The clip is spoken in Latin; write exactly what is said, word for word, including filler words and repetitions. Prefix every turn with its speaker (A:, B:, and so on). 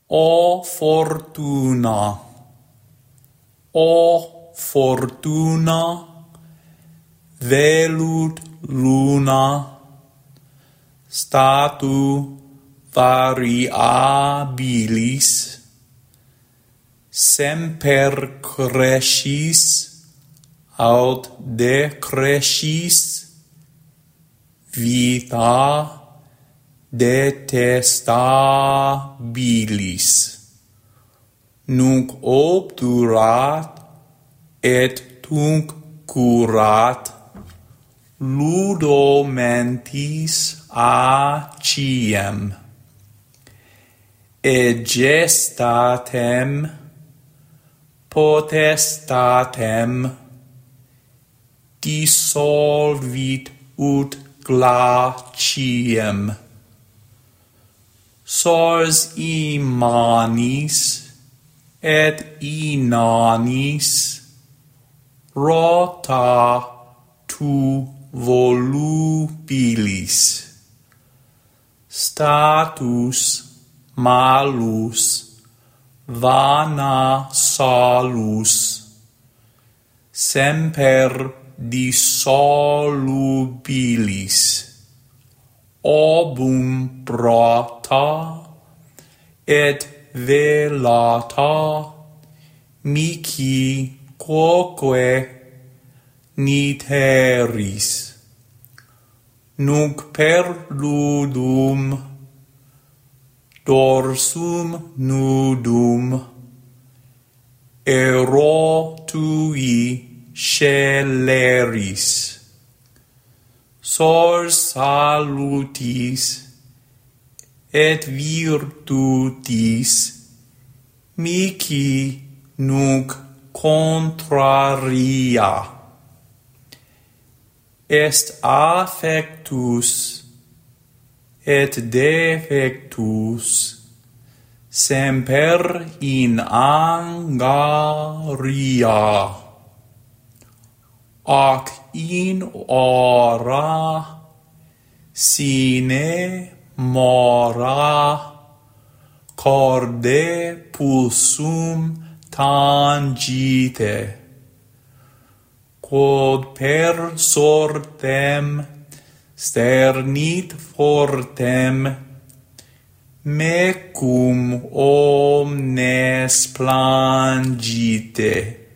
A: O fortuna, o fortuna, velut luna, statu variabilis, semper crescis aut decrescis, vita detestabilis, nunc obdurat et tunc curat, ludo mentis aciem, egestatem potestatem dissolvit ut glaciem, sors imanis et inanis rota tu volubilis, status malus vana salus, semper dissolubilis, obum brata et velata mihi quoque niteris, nunc per ludum dorsum nudum ero tui sceleris, sors salutis et virtutis mihi nunc contraria, est affectus et defectus semper in angaria, ac in ora sine mora corde pulsum tangite, quod per sortem sternit fortem mecum omnes plangite.